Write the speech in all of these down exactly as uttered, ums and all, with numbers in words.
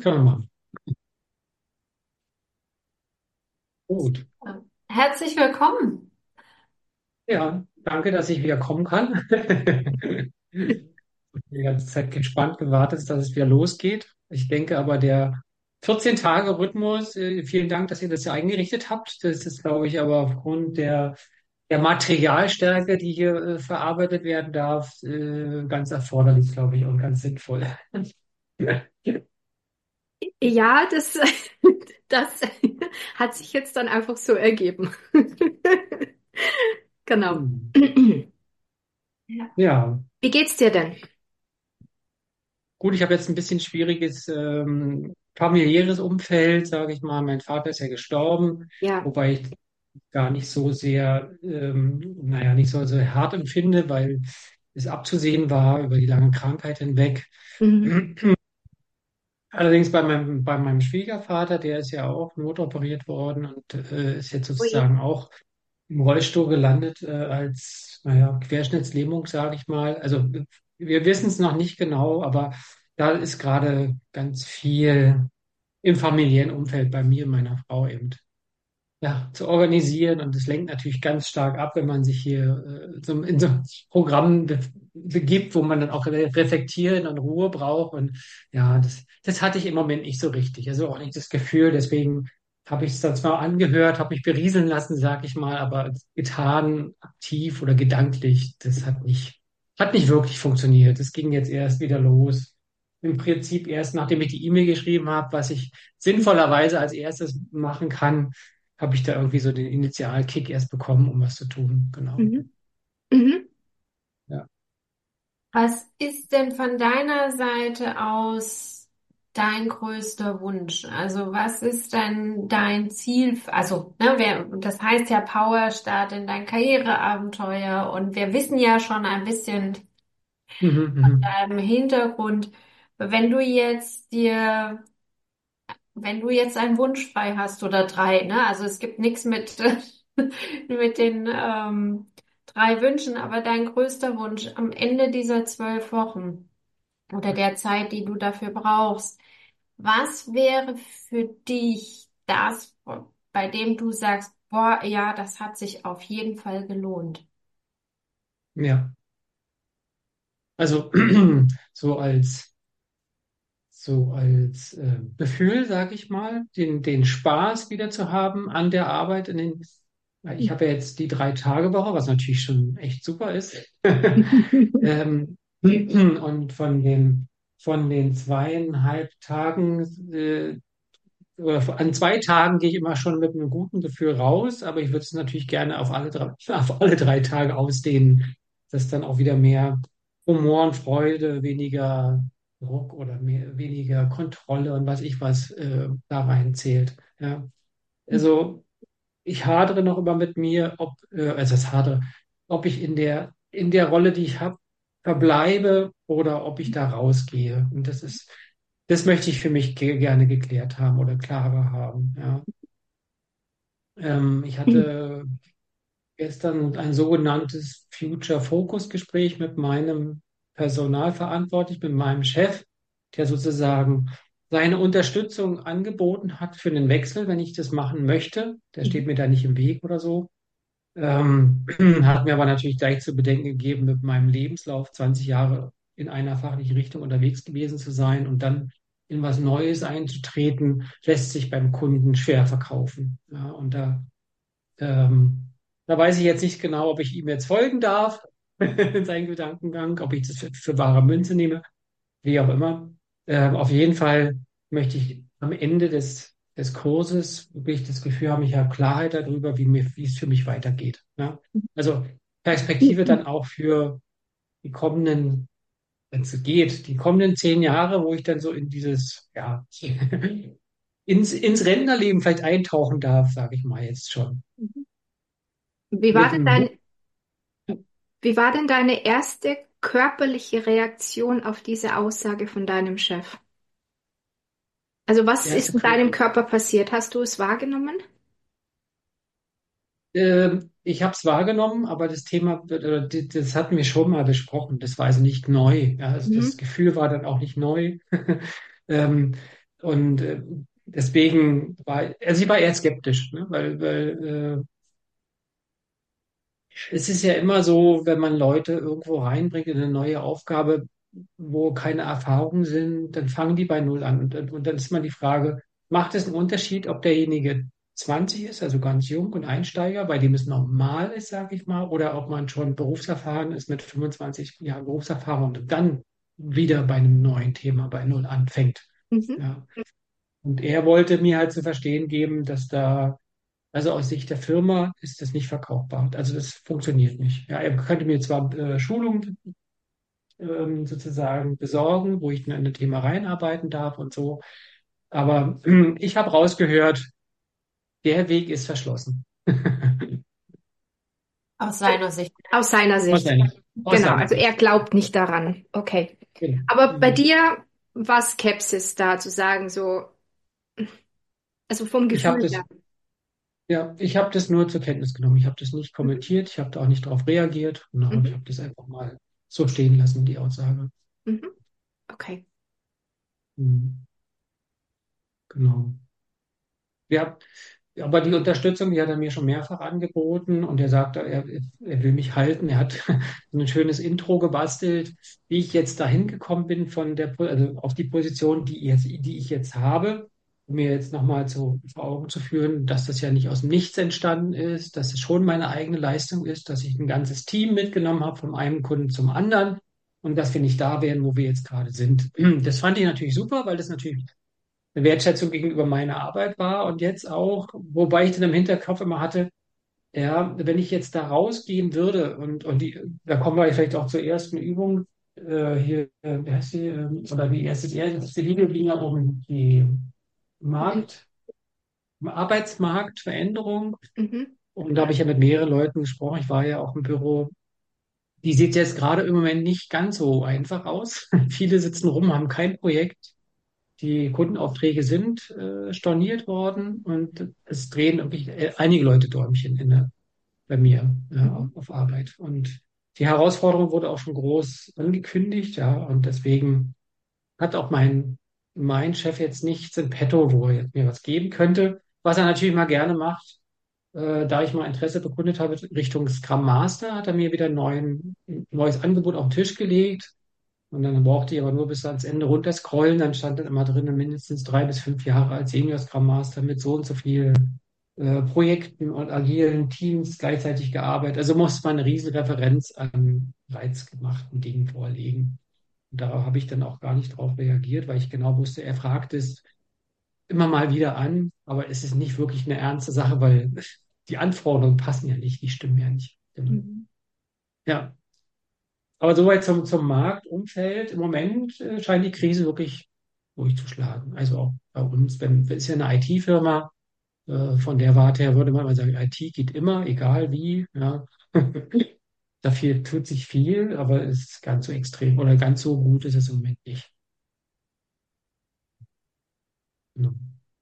Können wir machen. Gut. Herzlich willkommen. Ja, danke, dass ich wieder kommen kann. Die ganze Zeit gespannt gewartet, dass es wieder losgeht. Ich denke aber, der vierzehn-Tage-Rhythmus, äh, vielen Dank, dass ihr das ja eingerichtet habt. Das ist, glaube ich, aber aufgrund der, der Materialstärke, die hier äh, verarbeitet werden darf, äh, ganz erforderlich, glaube ich, und ganz sinnvoll. Ja, das, das hat sich jetzt dann einfach so ergeben. Genau. Hm. Ja. Ja, Wie geht's dir denn? gut, ich habe jetzt ein bisschen schwieriges ähm, familiäres Umfeld, sage ich mal. Mein Vater ist ja gestorben, Ja. wobei ich gar nicht so sehr, ähm, naja, nicht so, so hart empfinde, weil es abzusehen war über die lange Krankheit hinweg. Mhm. Allerdings bei meinem, bei meinem Schwiegervater, der ist ja auch notoperiert worden und äh, ist jetzt Ui. sozusagen auch im Rollstuhl gelandet, äh, als, naja, Querschnittslähmung, sage ich mal. Also wir wissen es noch nicht genau, aber da ist gerade ganz viel im familiären Umfeld bei mir und meiner Frau eben ja, zu organisieren. Und das lenkt natürlich ganz stark ab, wenn man sich hier äh, so in so ein Programm be begibt, wo man dann auch re reflektieren und Ruhe braucht. Und ja, das, das hatte ich im Moment nicht so richtig. Also auch nicht das Gefühl. Deswegen habe ich es dann zwar angehört, habe mich berieseln lassen, sag ich mal, aber getan, aktiv oder gedanklich, das hat nicht, hat nicht wirklich funktioniert. Das ging jetzt erst wieder los. Im Prinzip erst, nachdem ich die E-Mail geschrieben habe, was ich sinnvollerweise als erstes machen kann, habe ich da irgendwie so den Initialkick erst bekommen, um was zu tun. Genau. Mhm. Mhm. Ja. Was ist denn von deiner Seite aus dein größter Wunsch? Also was ist denn dein Ziel? Also, ne, wer, das heißt ja Power Start in dein Karriereabenteuer und wir wissen ja schon ein bisschen Mhm, mhm. deinem Hintergrund. Wenn du jetzt dir, wenn du jetzt einen Wunsch frei hast oder drei, ne? Also es gibt nichts mit, mit den ähm, drei Wünschen, aber dein größter Wunsch am Ende dieser zwölf Wochen oder der Zeit, die du dafür brauchst, was wäre für dich das, bei dem du sagst, boah, ja, das hat sich auf jeden Fall gelohnt? Ja. Also so als so als äh, Gefühl, sage ich mal, den, den Spaß wieder zu haben an der Arbeit in den, weil ich habe ja jetzt die Drei-Tage-Woche, was natürlich schon echt super ist. Ähm, und von den von den zweieinhalb Tagen äh, oder an zwei Tagen gehe ich immer schon mit einem guten Gefühl raus, aber ich würde es natürlich gerne auf alle drei, auf alle drei Tage ausdehnen, dass dann auch wieder mehr Humor und Freude, weniger Druck oder mehr, weniger Kontrolle und was ich was äh, da rein zählt. Ja. Also ich hadere noch immer mit mir, ob, äh, also das hadere, ob ich in der, in der Rolle, die ich habe, verbleibe oder ob ich da rausgehe. Und das ist, das möchte ich für mich ge gerne geklärt haben oder klarer haben. Ja. Ähm, ich hatte gestern ein sogenanntes Future Focus Gespräch mit meinem Personalverantwortlichen, mit meinem Chef, der sozusagen seine Unterstützung angeboten hat für einen Wechsel, wenn ich das machen möchte. Der steht mir da nicht im Weg oder so. Ähm, hat mir aber natürlich gleich zu bedenken gegeben, mit meinem Lebenslauf zwanzig Jahre in einer fachlichen Richtung unterwegs gewesen zu sein und dann in was Neues einzutreten, lässt sich beim Kunden schwer verkaufen. Ja, und da, ähm, da weiß ich jetzt nicht genau, ob ich ihm jetzt folgen darf in seinen Gedankengang, ob ich das für, für bare Münze nehme, wie auch immer. Ähm, auf jeden Fall möchte ich am Ende des, des Kurses wirklich das Gefühl haben, ich habe Klarheit darüber, wie mir, wie es für mich weitergeht. Ja? Also Perspektive dann auch für die kommenden, wenn es geht, die kommenden zehn Jahre, wo ich dann so in dieses, ja, ins, ins Rentnerleben vielleicht eintauchen darf, sage ich mal jetzt schon. Wie war Mit denn dem Wunsch, dein, wie war denn deine erste körperliche Reaktion auf diese Aussage von deinem Chef? Also was ist erste in deinem Körper. Körper passiert? Hast du es wahrgenommen? Ähm, ich habe es wahrgenommen, aber das Thema, äh, d- das hatten wir schon mal besprochen. Das war also nicht neu. Ja, also das Mhm. Gefühl war dann auch nicht neu. Ähm, Und äh, deswegen war, also sie war eher skeptisch, ne? Weil, weil äh, es ist ja immer so, wenn man Leute irgendwo reinbringt in eine neue Aufgabe, wo keine Erfahrungen sind, dann fangen die bei Null an. Und, dann- und dann ist mal die Frage, macht es einen Unterschied, ob derjenige zwanzig ist, also ganz jung und Einsteiger, bei dem es normal ist, sage ich mal, oder ob man schon berufserfahren ist mit fünfundzwanzig Jahren Berufserfahrung und dann wieder bei einem neuen Thema bei Null anfängt. Mhm. Ja. Und er wollte mir halt zu verstehen geben, dass da, also aus Sicht der Firma ist das nicht verkaufbar. Also das funktioniert nicht. Ja, er könnte mir zwar äh, Schulungen ähm, sozusagen besorgen, wo ich mir in ein Thema reinarbeiten darf und so, aber äh, ich habe rausgehört, der Weg ist verschlossen. Aus seiner Sicht. Aus seiner Aus Sicht. seiner, aus Genau, seiner also er Sicht. glaubt nicht daran. Okay. Genau. Aber bei Mhm. dir war Skepsis da zu sagen, so, also vom Ich habe Gefühl her. das, ja, ich habe das nur zur Kenntnis genommen. Ich habe das nicht Mhm. kommentiert, ich habe da auch nicht darauf reagiert. No, ich Mhm. habe das einfach mal so stehen lassen, die Aussage. Mhm. Okay. Mhm. Genau. Ja, aber die Unterstützung, die hat er mir schon mehrfach angeboten und er sagte, er, er will mich halten. Er hat so ein schönes Intro gebastelt, wie ich jetzt dahin gekommen bin von der, Po- also auf die Position, die jetzt, die ich jetzt habe, um mir jetzt nochmal zu, vor Augen zu führen, dass das ja nicht aus dem Nichts entstanden ist, dass es schon meine eigene Leistung ist, dass ich ein ganzes Team mitgenommen habe von einem Kunden zum anderen und dass wir nicht da wären, wo wir jetzt gerade sind. Das fand ich natürlich super, weil das natürlich eine Wertschätzung gegenüber meiner Arbeit war und jetzt auch, wobei ich dann im Hinterkopf immer hatte, ja, wenn ich jetzt da rausgehen würde und, und die, da kommen wir vielleicht auch zur ersten Übung, äh, hier, äh, wie heißt die, äh, oder die erste, die erste Linie ging ja um die Mhm. Markt, Arbeitsmarktveränderung Mhm. und da habe ich ja mit mehreren Leuten gesprochen, ich war ja auch im Büro. Die sieht jetzt gerade im Moment nicht ganz so einfach aus. Viele sitzen rum, haben kein Projekt. Die Kundenaufträge sind äh, storniert worden und es drehen wirklich äh, einige Leute Däumchen in der, bei mir ja, Mhm. auf, auf Arbeit. Und die Herausforderung wurde auch schon groß angekündigt, ja, und deswegen hat auch mein, mein Chef jetzt nichts in petto, wo er jetzt mir was geben könnte, was er natürlich mal gerne macht. Äh, da ich mal Interesse bekundet habe Richtung Scrum Master, hat er mir wieder ein neuen, ein neues Angebot auf den Tisch gelegt. Und dann brauchte ich aber nur bis ans Ende runterscrollen. Dann stand dann immer drin, mindestens drei bis fünf Jahre als Senior Scrum Master mit so und so vielen äh, Projekten und agilen Teams gleichzeitig gearbeitet. Also musste man eine riesen Referenz an bereits gemachten Dingen vorlegen. Und darauf habe ich dann auch gar nicht drauf reagiert, weil ich genau wusste, er fragt es immer mal wieder an, aber es ist nicht wirklich eine ernste Sache, weil die Anforderungen passen ja nicht, die stimmen ja nicht. Genau. Mhm. Ja. Aber soweit zum, zum Marktumfeld. Im Moment äh, scheint die Krise wirklich durchzuschlagen. Also auch bei uns, wenn, es ist ja eine I T-Firma, äh, von der Warte her würde man mal sagen, I T geht immer, egal wie. Ja. Dafür tut sich viel, aber es ist ganz so extrem oder ganz so gut ist es im Moment nicht. Genau.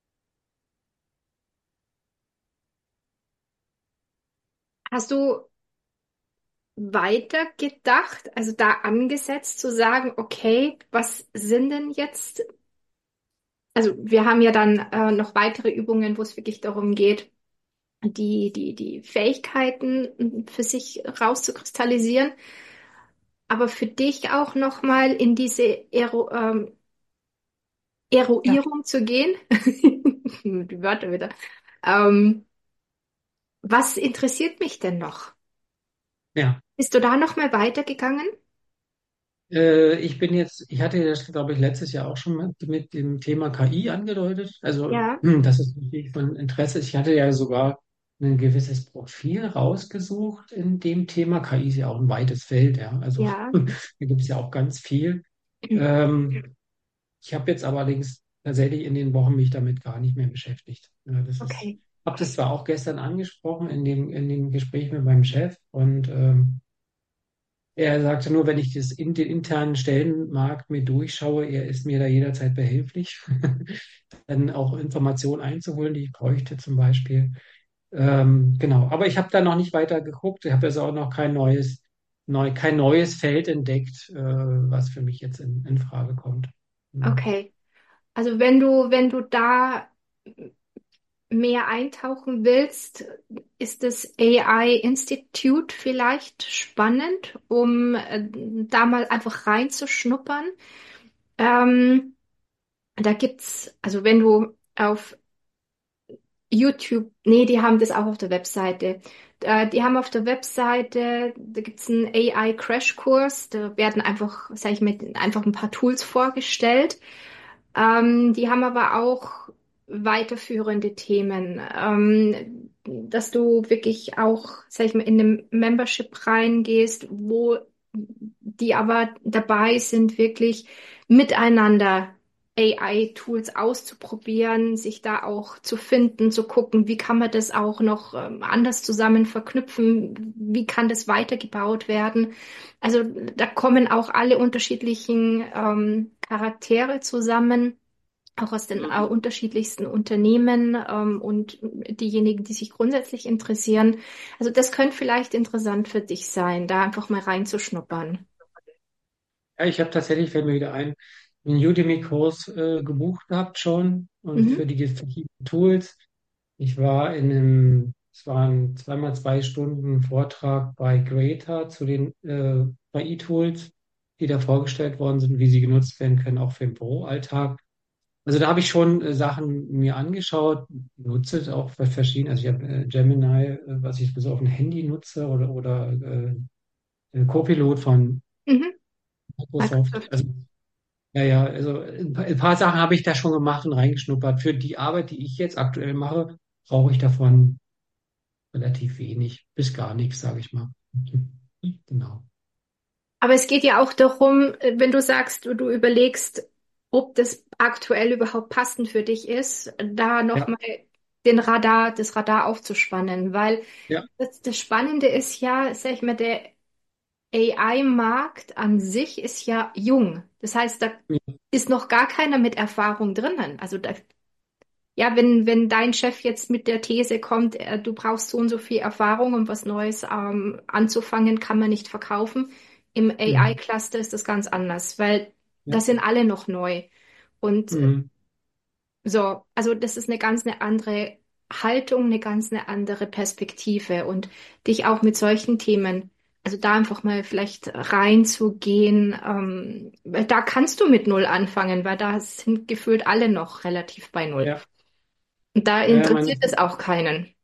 Hast du weiter gedacht, also da angesetzt zu sagen, okay, was sind denn jetzt, also wir haben ja dann äh, noch weitere Übungen, wo es wirklich darum geht, die, die, die Fähigkeiten für sich rauszukristallisieren, aber für dich auch nochmal in diese Ero, ähm, Ja, Eruierung zu gehen. Die Wörter wieder. Ähm, was interessiert mich denn noch? ja. Bist du da nochmal weitergegangen? Äh, ich bin jetzt, ich hatte das, glaube ich, letztes Jahr auch schon mit, mit dem Thema K I angedeutet. Also, Ja, hm, das ist natürlich von Interesse. Ich hatte ja sogar ein gewisses Profil rausgesucht in dem Thema. K I ist ja auch ein weites Feld, ja. Also, ja. da gibt es ja auch ganz viel. Ähm, ich habe jetzt allerdings tatsächlich in den Wochen mich damit gar nicht mehr beschäftigt. Ja, das ist, Okay. habe das zwar auch gestern angesprochen in dem, in dem Gespräch mit meinem Chef und ähm, er sagte nur, wenn ich das in den internen Stellenmarkt mir durchschaue, er ist mir da jederzeit behilflich, dann auch Informationen einzuholen, die ich bräuchte zum Beispiel. Ähm, genau, aber ich habe da noch nicht weiter geguckt. Ich habe also auch noch kein neues, neu, kein neues Feld entdeckt, äh, was für mich jetzt in, in Frage kommt. Hm. Okay. Also wenn du, wenn du da mehr eintauchen willst, ist das A I Institute vielleicht spannend, um äh, da mal einfach reinzuschnuppern. Ähm, Da gibt's, also wenn du auf YouTube, nee, die haben das auch auf der Webseite. Äh, die haben auf der Webseite, da gibt's einen A I-Crashkurs, da werden einfach, sag ich mal, einfach ein paar Tools vorgestellt. Ähm, die haben aber auch weiterführende Themen, ähm, dass du wirklich auch, sag ich mal, in einem Membership reingehst, wo die aber dabei sind, wirklich miteinander A I-Tools auszuprobieren, sich da auch zu finden, zu gucken, wie kann man das auch noch ähm, anders zusammen verknüpfen, wie kann das weitergebaut werden. Also da kommen auch alle unterschiedlichen ähm, Charaktere zusammen, auch aus den äh, Mhm. unterschiedlichsten Unternehmen ähm, und diejenigen, die sich grundsätzlich interessieren. Also das könnte vielleicht interessant für dich sein, da einfach mal reinzuschnuppern. Ja, ich habe tatsächlich, fällt mir wieder ein, einen Udemy-Kurs äh, gebucht gehabt schon und Mhm. für die verschiedenen Tools. Ich war in einem, es waren zweimal zwei Stunden Vortrag bei Greta zu den äh, K I-Tools, die da vorgestellt worden sind, wie sie genutzt werden können, auch für den Büroalltag. Also da habe ich schon äh, Sachen mir angeschaut, nutze es auch bei verschiedenen, also ich habe äh, Gemini, äh, was ich so auf dem Handy nutze oder, oder äh, äh, Copilot von Mhm. Microsoft. Microsoft. Also ja, ja, also ein paar, ein paar Sachen habe ich da schon gemacht und reingeschnuppert. Für die Arbeit, die ich jetzt aktuell mache, brauche ich davon relativ wenig, bis gar nichts, sage ich mal. Genau. Aber es geht ja auch darum, äh, wenn du sagst, du, du überlegst, ob das aktuell überhaupt passend für dich ist, da Ja, nochmal den Radar, das Radar aufzuspannen, weil ja, das, das Spannende ist ja, sag ich mal, der A I-Markt an sich ist ja jung. Das heißt, da ja, ist noch gar keiner mit Erfahrung drinnen. Also da, ja, wenn, wenn dein Chef jetzt mit der These kommt, äh, du brauchst so und so viel Erfahrung, um was Neues ähm, anzufangen, kann man nicht verkaufen. Im mhm, A I-Cluster ist das ganz anders, weil ja, das sind alle noch neu. Und äh, mhm, so, also das ist eine ganz eine andere Haltung, eine ganz eine andere Perspektive und dich auch mit solchen Themen, also da einfach mal vielleicht reinzugehen, ähm, weil da kannst du mit Null anfangen, weil da sind gefühlt alle noch relativ bei Null. ja, Und da ja, ja, meine, interessiert es auch keinen.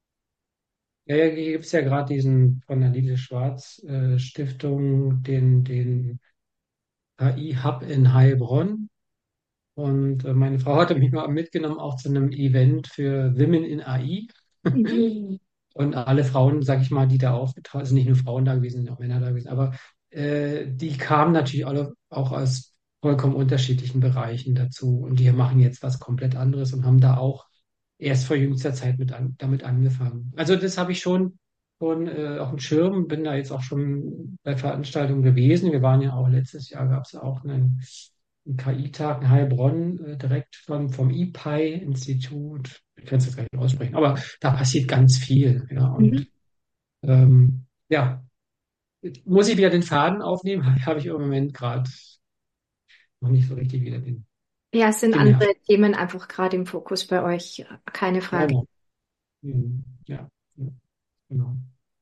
ja, ja, hier gibt es ja gerade diesen von der Lise Schwarz äh, Stiftung, den, den K I-Hub in Heilbronn. Und äh, meine Frau hatte mich mal mitgenommen, auch zu einem Event für Women in A I. Mhm. Und alle Frauen, sag ich mal, die da aufgetaucht sind, nicht nur Frauen da gewesen, sind auch Männer da gewesen, aber äh, die kamen natürlich alle auch aus vollkommen unterschiedlichen Bereichen dazu. Und die machen jetzt was komplett anderes und haben da auch erst vor jüngster Zeit mit an, damit angefangen. Also das habe ich schon, schon äh, auf dem Schirm, bin da jetzt auch schon bei Veranstaltungen gewesen. Wir waren ja auch letztes Jahr, gab es auch einen, einen K I-Tag in Heilbronn, äh, direkt vom, vom I P I Institut. Ich kann es jetzt gar nicht aussprechen, aber da passiert ganz viel. Ja, Mhm. und ähm, ja, muss ich wieder den Faden aufnehmen? Habe ich im Moment gerade noch nicht so richtig wieder den Ja, es sind gemerkt. andere Themen einfach gerade im Fokus bei euch, keine Ja, Frage. genau. Mhm. Ja, ja, genau.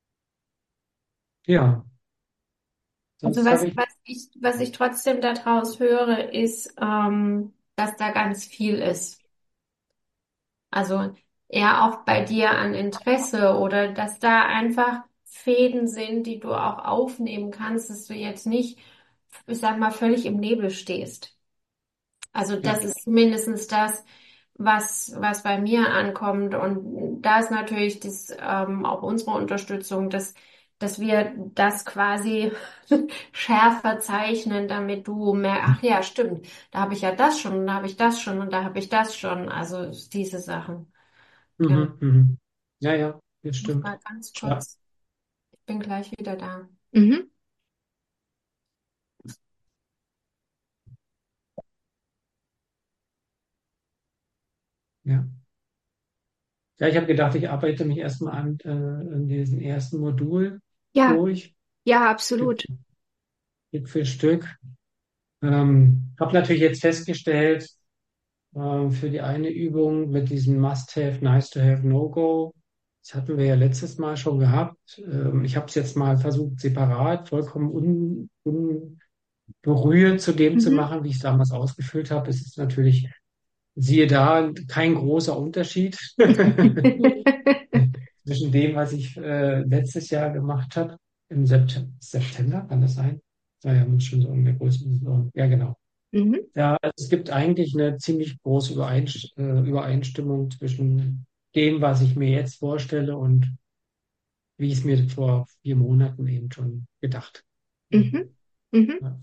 Ja, Also sonst was, habe ich. was ich, was ich trotzdem daraus höre, ist, ähm, dass da ganz viel ist. Also eher auch bei dir an Interesse oder dass da einfach Fäden sind, die du auch aufnehmen kannst, dass du jetzt nicht, ich sag mal, völlig im Nebel stehst. Also Ja. das ist mindestens das, was, was bei mir ankommt. Und da ist natürlich das, ähm, auch unsere Unterstützung, dass, dass wir das quasi schärfer zeichnen, damit du merkst, ach ja, stimmt, da habe ich ja das schon, und da habe ich das schon und da habe ich das schon. Also diese Sachen. Genau. Mhm, mhm. Ja, ja, das Ich muss stimmt. mal ganz Ja, kurz, ich bin gleich wieder da. Mhm. ja. Ja, ich habe gedacht, ich arbeite mich erstmal an, äh, an diesem ersten Modul Ja, durch, ja, Stück, absolut. Stück für Stück. Ähm, habe natürlich jetzt festgestellt, Ähm, für die eine Übung mit diesem Must-Have, Nice-to-Have, No-Go. Das hatten wir ja letztes Mal schon gehabt. Ähm, ich habe es jetzt mal versucht, separat, vollkommen un, unberührt zu dem zu Mhm. machen, wie ich es damals ausgefüllt habe. Es ist natürlich, siehe da, kein großer Unterschied zwischen dem, was ich äh, letztes Jahr gemacht habe. Im September, September, kann das sein? Naja, muss schon so in der Größenordnung. Ja, genau. Mhm. Ja, also es gibt eigentlich eine ziemlich große Übereinst äh, Übereinstimmung zwischen dem, was ich mir jetzt vorstelle und wie ich es mir vor vier Monaten eben schon gedacht. Mhm. Mhm. Ja.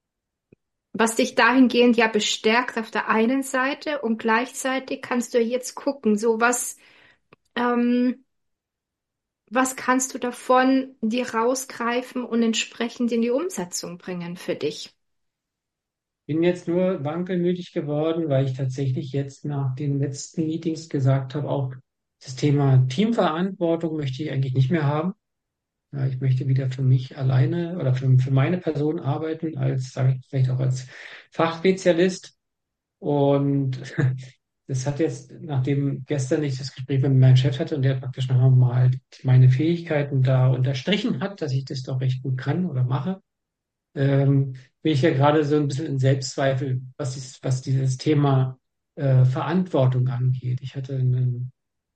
Was dich dahingehend ja bestärkt auf der einen Seite und gleichzeitig kannst du jetzt gucken, so was, ähm, was kannst du davon dir rausgreifen und entsprechend in die Umsetzung bringen für dich? Bin jetzt nur wankelmütig geworden, weil ich tatsächlich jetzt nach den letzten Meetings gesagt habe, auch das Thema Teamverantwortung möchte ich eigentlich nicht mehr haben. Ja, ich möchte wieder für mich alleine oder für, für meine Person arbeiten, als, sage ich vielleicht auch als Fachspezialist. Und das hat jetzt, nachdem gestern ich das Gespräch mit meinem Chef hatte und der praktisch noch mal meine Fähigkeiten da unterstrichen hat, dass ich das doch recht gut kann oder mache, ähm, bin ich ja gerade so ein bisschen in Selbstzweifel, was, dies, was dieses Thema äh, Verantwortung angeht. Ich hatte einen,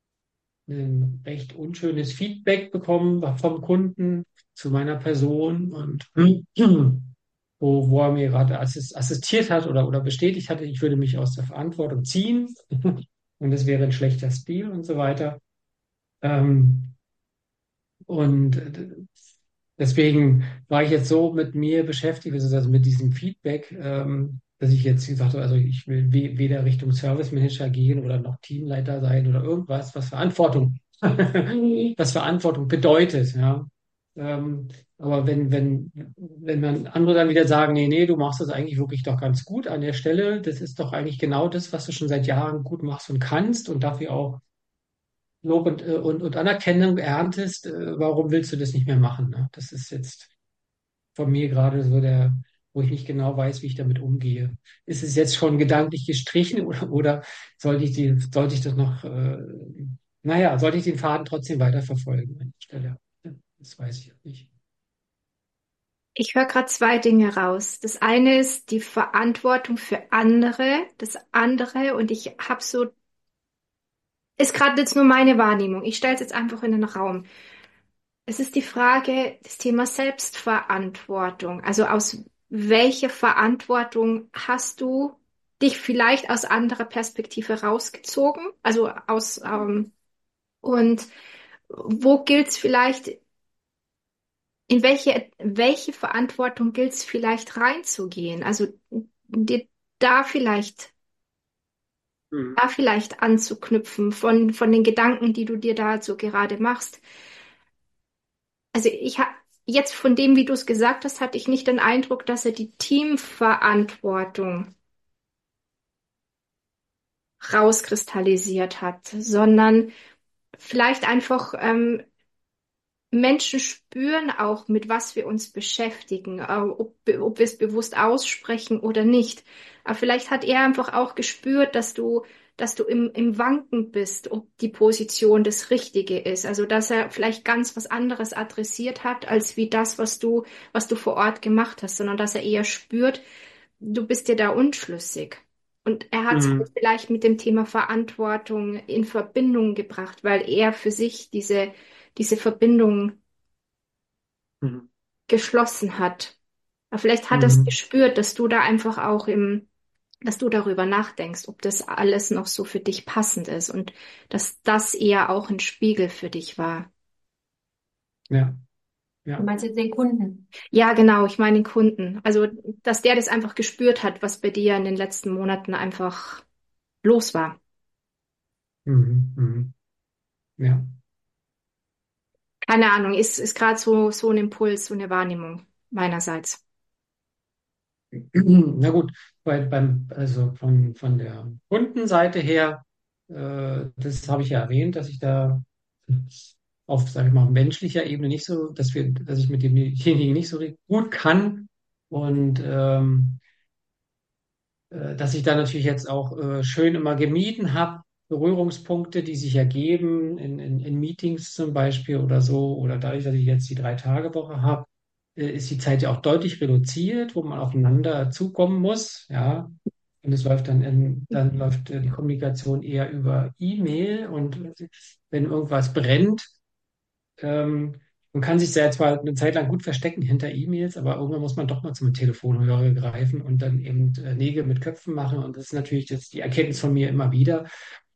ein recht unschönes Feedback bekommen vom Kunden zu meiner Person und wo, wo er mir gerade assist, assistiert hat oder, oder bestätigt hatte, ich würde mich aus der Verantwortung ziehen und das wäre ein schlechter Stil und so weiter. Ähm, und äh, deswegen war ich jetzt so mit mir beschäftigt, also mit diesem Feedback, ähm, dass ich jetzt gesagt habe, also ich will we weder Richtung Service Manager gehen oder noch Teamleiter sein oder irgendwas, was Verantwortung, was Verantwortung bedeutet, ja. Ähm, aber wenn, wenn, wenn man andere dann wieder sagen, nee, nee, du machst das eigentlich wirklich doch ganz gut an der Stelle, das ist doch eigentlich genau das, was du schon seit Jahren gut machst und kannst und dafür auch Lob und, äh, und, und Anerkennung erntest, äh, warum willst du das nicht mehr machen? Ne? Das ist jetzt von mir gerade so der, wo ich nicht genau weiß, wie ich damit umgehe. Ist es jetzt schon gedanklich gestrichen oder, oder sollte ich die, sollte ich das noch, äh, naja, sollte ich den Faden trotzdem weiterverfolgen an der Stelle? Das weiß ich nicht. Ich höre gerade zwei Dinge raus. Das eine ist die Verantwortung für andere, das andere, und ich habe so, ist gerade jetzt nur meine Wahrnehmung. Ich stelle es jetzt einfach in den Raum. Es ist die Frage, das Thema Selbstverantwortung. Also aus welcher Verantwortung hast du dich vielleicht aus anderer Perspektive rausgezogen? Also aus, ähm, und wo gilt es vielleicht, in welche, welche Verantwortung gilt es vielleicht reinzugehen? Also dir da vielleicht, Mhm. da vielleicht anzuknüpfen von, von den Gedanken, die du dir da so gerade machst. Also ich habe jetzt von dem, wie du es gesagt hast, hatte ich nicht den Eindruck, dass er die Teamverantwortung rauskristallisiert hat, sondern vielleicht einfach ähm, Menschen spüren auch, mit was wir uns beschäftigen, äh, ob, ob wir es bewusst aussprechen oder nicht. Aber vielleicht hat er einfach auch gespürt, dass du, dass du im, im Wanken bist, ob die Position das Richtige ist. Also, dass er vielleicht ganz was anderes adressiert hat, als wie das, was du, was du vor Ort gemacht hast, sondern dass er eher spürt, du bist dir da unschlüssig. Und er hat es halt Mhm. vielleicht mit dem Thema Verantwortung in Verbindung gebracht, weil er für sich diese, diese Verbindung Mhm. geschlossen hat. Aber vielleicht hat er es Mhm. gespürt, dass du da einfach auch im, dass du darüber nachdenkst, ob das alles noch so für dich passend ist und dass das eher auch ein Spiegel für dich war. Ja, Du ja. meinst jetzt den Kunden? Ja, genau, ich meine den Kunden. Also, dass der das einfach gespürt hat, was bei dir in den letzten Monaten einfach los war. Mhm. Mhm. Ja. Keine Ahnung, ist, ist gerade so, so ein Impuls, so eine Wahrnehmung meinerseits. Na gut, bei, beim, also von, von der Kundenseite her, äh, das habe ich ja erwähnt, dass ich da auf, sage ich mal, menschlicher Ebene nicht so, dass wir, dass ich mit demjenigen nicht so gut kann. Und ähm, äh, dass ich da natürlich jetzt auch äh, schön immer gemieden habe, Berührungspunkte, die sich ergeben in, in, in Meetings zum Beispiel oder so, oder dadurch, dass ich jetzt die Drei-Tage-Woche habe, äh, ist die Zeit ja auch deutlich reduziert, wo man aufeinander zukommen muss, ja. Und es läuft dann in, dann läuft äh, die Kommunikation eher über E-Mail und wenn irgendwas brennt, ähm, man kann sich sehr zwar eine Zeit lang gut verstecken hinter E-Mails, aber irgendwann muss man doch mal zum Telefonhörer greifen und dann eben äh, Nägel mit Köpfen machen. Und das ist natürlich jetzt die Erkenntnis von mir immer wieder.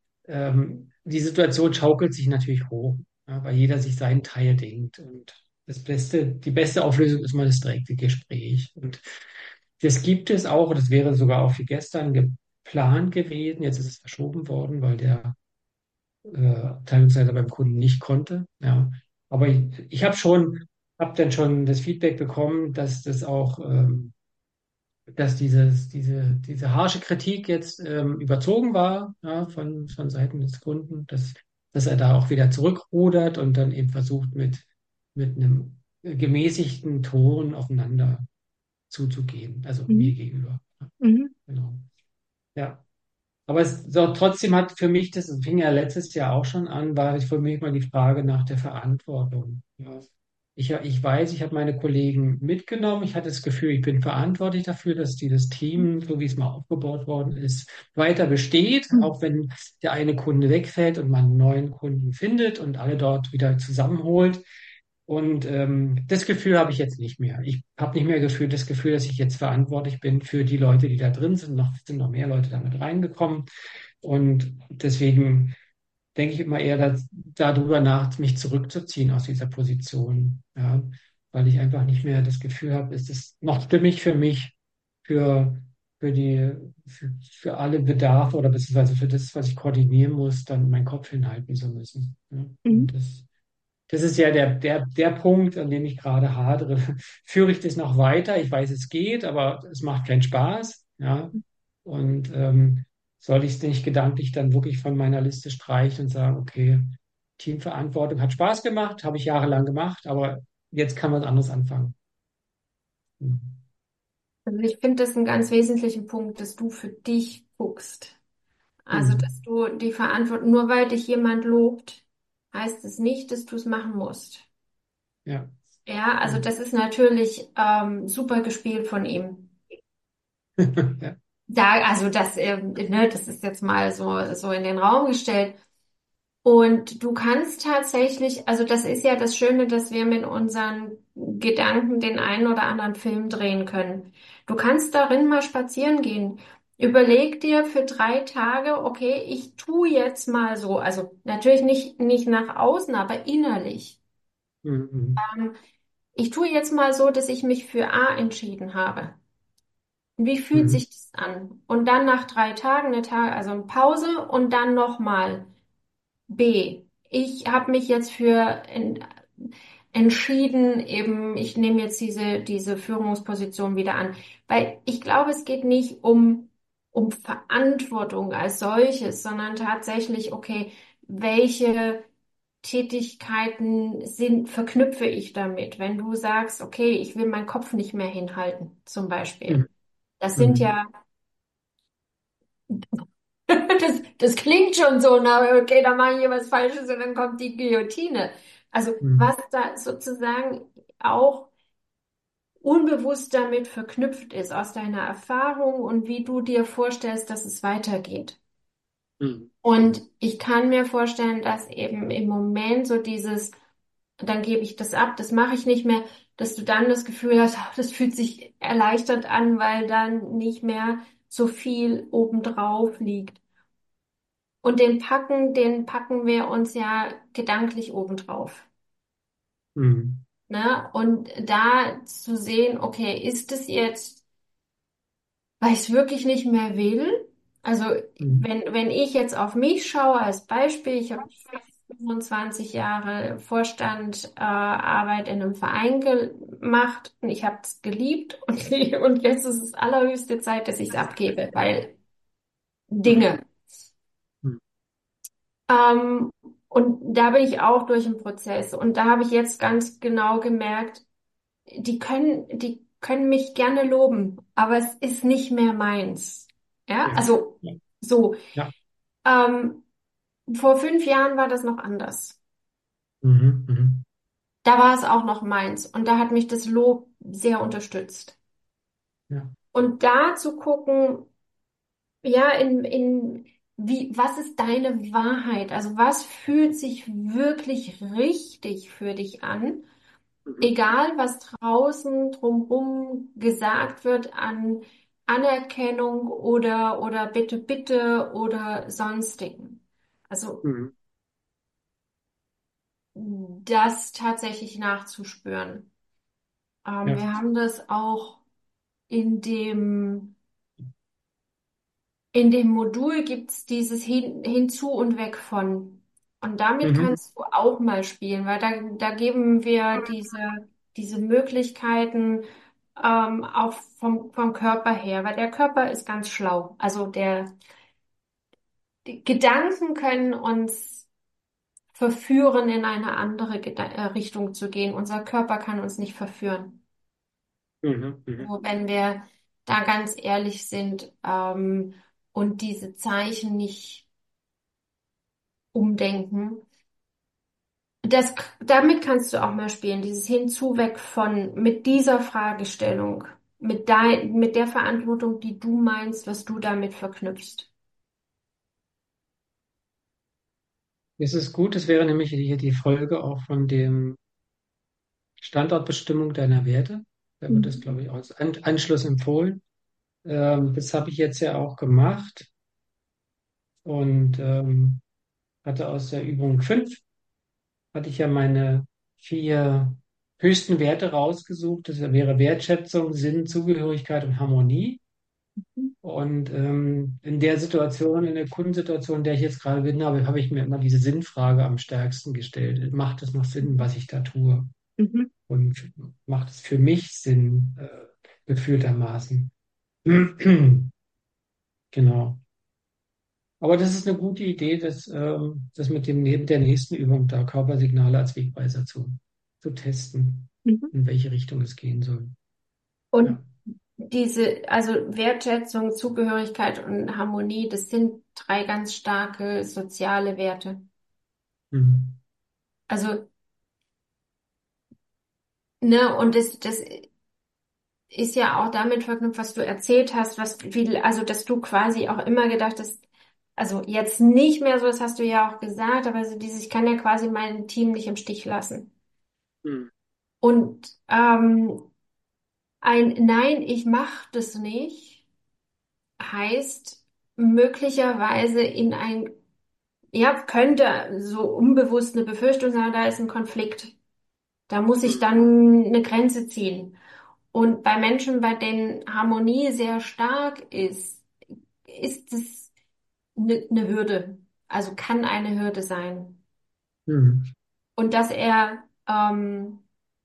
Ähm, die Situation schaukelt sich natürlich hoch, ja, weil jeder sich seinen Teil denkt. Und das Beste, die beste Auflösung ist mal das direkte Gespräch. Und das gibt es auch, das wäre sogar auch für gestern geplant gewesen. Jetzt ist es verschoben worden, weil der äh, Abteilungsleiter beim Kunden nicht konnte. Ja. Aber ich, ich habe schon, habe dann schon das Feedback bekommen, dass das auch, ähm, dass dieses, diese, diese harsche Kritik jetzt ähm, überzogen war, ja, von, von Seiten des Kunden, dass, dass er da auch wieder zurückrudert und dann eben versucht, mit, mit einem gemäßigten Ton aufeinander zuzugehen, also Mhm. mir gegenüber. Ja, Mhm. genau. Ja. Aber es so, trotzdem hat für mich, das fing ja letztes Jahr auch schon an, war für mich mal die Frage nach der Verantwortung. Ja. Ich, ich weiß, ich habe meine Kollegen mitgenommen. Ich hatte das Gefühl, ich bin verantwortlich dafür, dass dieses Team, so wie es mal aufgebaut worden ist, weiter besteht, auch wenn der eine Kunde wegfällt und man einen neuen Kunden findet und alle dort wieder zusammenholt. Und ähm, das Gefühl habe ich jetzt nicht mehr. Ich habe nicht mehr Gefühl, das Gefühl, dass ich jetzt verantwortlich bin für die Leute, die da drin sind. Noch sind noch mehr Leute damit reingekommen. Und deswegen denke ich immer eher dass, darüber nach, mich zurückzuziehen aus dieser Position. Ja, weil ich einfach nicht mehr das Gefühl habe, ist es noch stimmig für mich, für, für die, für, für alle Bedarfe oder beziehungsweise für das, was ich koordinieren muss, dann meinen Kopf hinhalten zu müssen. Ja, Mhm. und das das ist ja der, der, der Punkt, an dem ich gerade hadere. Führe ich das noch weiter? Ich weiß, es geht, aber es macht keinen Spaß. Ja. Und ähm, soll ich es nicht gedanklich dann wirklich von meiner Liste streichen und sagen, okay, Teamverantwortung hat Spaß gemacht, habe ich jahrelang gemacht, aber jetzt kann man anderes anfangen. Hm. Also ich finde das einen ganz wesentlichen Punkt, dass du für dich guckst. Also, Hm. dass du die Verantwortung, nur weil dich jemand lobt, heißt es nicht, dass du es machen musst. Ja. Ja, also Ja. das ist natürlich ähm, super gespielt von ihm. Ja. Da, also das, ähm, ne, das ist jetzt mal so, so in den Raum gestellt. Und du kannst tatsächlich, also das ist ja das Schöne, dass wir mit unseren Gedanken den einen oder anderen Film drehen können. Du kannst darin mal spazieren gehen. Überleg dir für drei Tage, okay, ich tu jetzt mal so, also natürlich nicht, nicht nach außen, aber innerlich. Hm, hm, Ähm, Ich tue jetzt mal so, dass ich mich für A entschieden habe. Wie fühlt hm, sich das an? Und dann nach drei Tagen eine Tag, also eine Pause und dann nochmal. B. Ich habe mich jetzt für en entschieden, eben, ich nehme jetzt diese, diese Führungsposition wieder an. Weil ich glaube, es geht nicht um, um Verantwortung als solches, sondern tatsächlich, okay, welche Tätigkeiten sind, verknüpfe ich damit? Wenn du sagst, okay, ich will meinen Kopf nicht mehr hinhalten, zum hm, Beispiel. Das sind hm, ja Das, das klingt schon so, na, okay, da mache ich hier was Falsches und dann kommt die Guillotine. Also hm, was da sozusagen auch unbewusst damit verknüpft ist aus deiner Erfahrung und wie du dir vorstellst, dass es weitergeht. hm, Und hm, ich kann mir vorstellen, dass eben im Moment so dieses, dann gebe ich das ab, das mache ich nicht mehr, dass du dann das Gefühl hast, ach, das fühlt sich erleichtert an, weil dann nicht mehr so viel obendrauf liegt. Und den packen, den packen wir uns ja gedanklich obendrauf. hm, Ne? Und da zu sehen, okay, ist es jetzt, weil ich es wirklich nicht mehr will? Also hm, wenn, wenn ich jetzt auf mich schaue als Beispiel, ich habe fünfundzwanzig Jahre Vorstand, äh, Arbeit in einem Verein gemacht und ich habe es geliebt und, und jetzt ist es allerhöchste Zeit, dass ich es abgebe, weil hm, Dinge. hm, Ähm, und da bin ich auch durch den Prozess. Und da habe ich jetzt ganz genau gemerkt, die können, die können mich gerne loben, aber es ist nicht mehr meins. Ja, ja, also ja, so. ja. Ähm, vor fünf Jahren war das noch anders. Mhm, mhm, Da war es auch noch meins und da hat mich das Lob sehr unterstützt. ja. Und da zu gucken, ja, in, in, wie, was ist deine Wahrheit? Also was fühlt sich wirklich richtig für dich an? Mhm, Egal, was draußen drumherum gesagt wird an Anerkennung oder, oder bitte, bitte oder sonstigen. Also mhm, das tatsächlich nachzuspüren. Ähm, ja. wir haben das auch in dem, in dem Modul gibt's dieses hin, hinzu und weg von. Und damit Mhm, kannst du auch mal spielen, weil da, da geben wir diese, diese Möglichkeiten ähm, auch vom, vom Körper her, weil der Körper ist ganz schlau. Also der, die Gedanken können uns verführen, in eine andere Geda äh, Richtung zu gehen. Unser Körper kann uns nicht verführen. mhm, mhm. So, wenn wir da ganz ehrlich sind, ähm, und diese Zeichen nicht umdenken. Das, damit kannst du auch mal spielen, dieses Hinzu weg von, mit dieser Fragestellung, mit dein, mit der Verantwortung, die du meinst, was du damit verknüpfst. Es ist gut, es wäre nämlich hier die Folge auch von dem Standortbestimmung deiner Werte. Da wird das, Mhm. glaube ich, auch als An Anschluss empfohlen. Ähm, das habe ich jetzt ja auch gemacht und ähm, hatte aus der Übung fünf hatte ich ja meine vier höchsten Werte rausgesucht. Das wäre Wertschätzung, Sinn, Zugehörigkeit und Harmonie. Und ähm, in der Situation, in der Kundensituation, in der ich jetzt gerade bin, habe, habe ich mir immer diese Sinnfrage am stärksten gestellt. Macht es noch Sinn, was ich da tue? Mhm. Und macht es für mich Sinn, äh, gefühltermaßen? Genau. Aber das ist eine gute Idee, das, ähm, das mit dem neben der nächsten Übung da Körpersignale als Wegweiser zu, zu testen, Mhm. in welche Richtung es gehen soll. Und Ja. diese, also Wertschätzung, Zugehörigkeit und Harmonie, das sind drei ganz starke soziale Werte. Mhm. Also, ne, und das, das ist ja auch damit verknüpft, was du erzählt hast, was wie, also dass du quasi auch immer gedacht hast, also jetzt nicht mehr so, das hast du ja auch gesagt, aber so dieses, ich kann ja quasi mein Team nicht im Stich lassen. Mhm. Und ähm, ein Nein, ich mach das nicht, heißt möglicherweise in ein, ja, könnte so unbewusst eine Befürchtung sein, da ist ein Konflikt. Da muss ich Mhm. dann eine Grenze ziehen. Und bei Menschen, bei denen Harmonie sehr stark ist, ist es eine, eine Hürde. Also kann eine Hürde sein. Mhm. Und dass er, ähm,